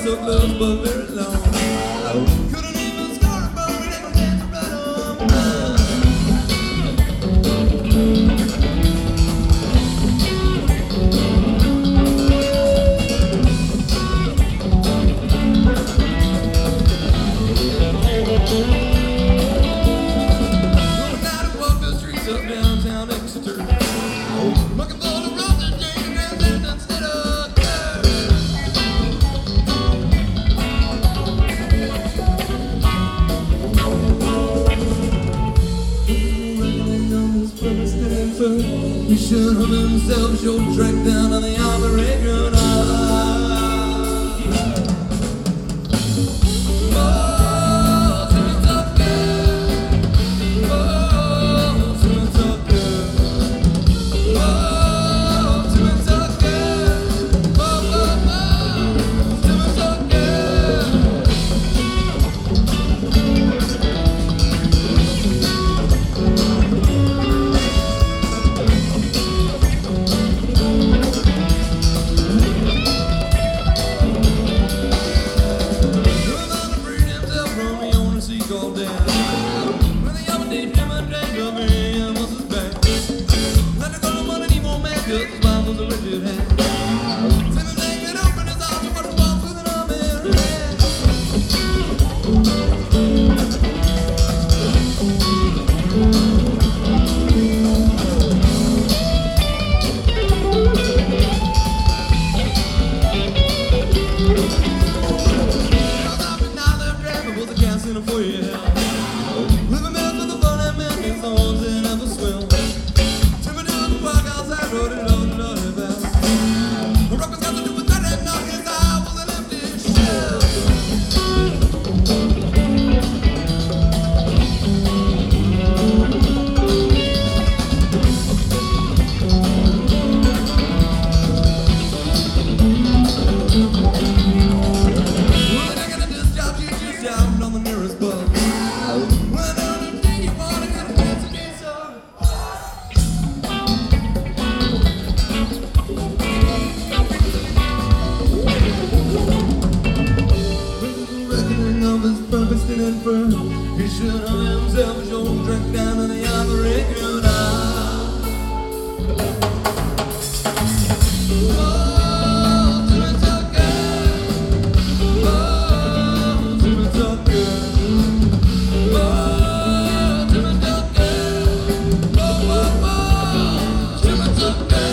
so close but very long. Couldn't even score a ball, we never dance right on. Going out and walk the streets of downtown Exeter, looking for the roses, Jane, and instead of girls. He should have himself short track down on the Operator. Oh, to the top girl. Oh, to the top girl. Oh, to the top girl. Oh, to the top girl. Go down. When the young deep in my day, of me, I was his back. Let her go to one anymore, man, cause his mom was a rigid hand. Send him leg and open his arms, but the walls with an arm in her hand. Now they're driving with a gas in a foyer. Living man with a funny man, his horns in ever swim. Timber doing the park outside, rode it on the naughty bell. The rockers got to do with that, and not his eye was an empty shell. Well, they're taking a disc job, she's just down on the nearest bug. When on a day you wanna get a fancy piece of physical reckoning of his purpose in and firm. He should have himself a shoulder track down on the Operator. Oh, to the top girl. Oh, to the top girl. Oh, to the top girl. Oh, to the top girl.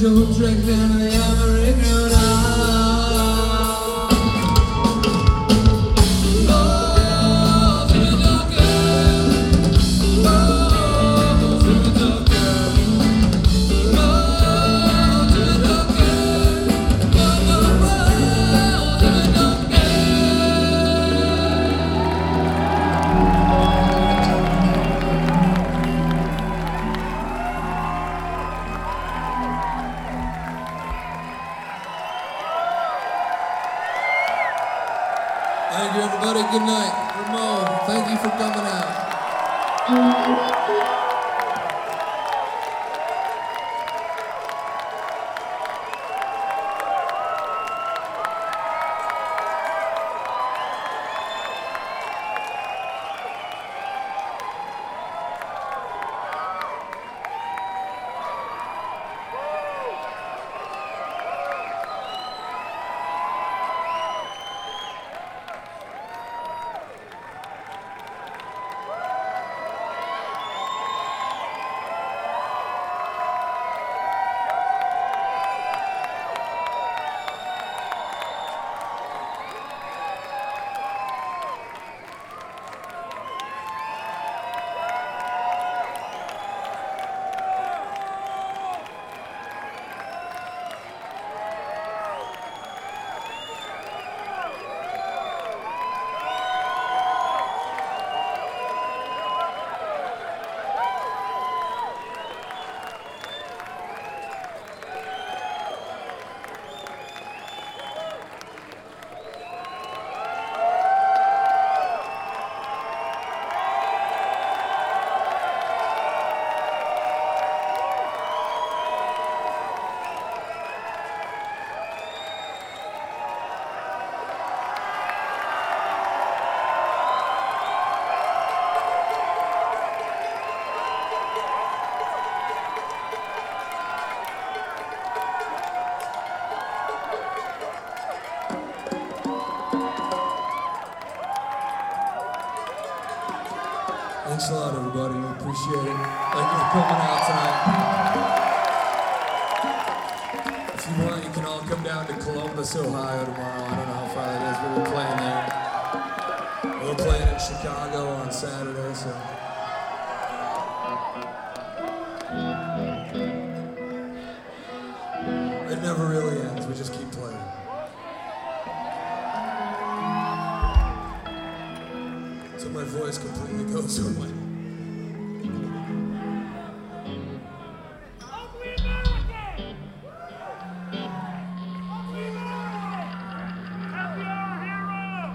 double track down to the American Isle. Thank you, everybody. Good night. Ramon, thank you for coming out. Thanks a lot, everybody. We appreciate it. Thank you for coming out tonight. If you want, you can all come down to Columbus, Ohio tomorrow. I don't know how far that is, but we're playing there. We're playing in Chicago on Saturday, so. It never really ends. We just keep playing. So my voice completely goes away.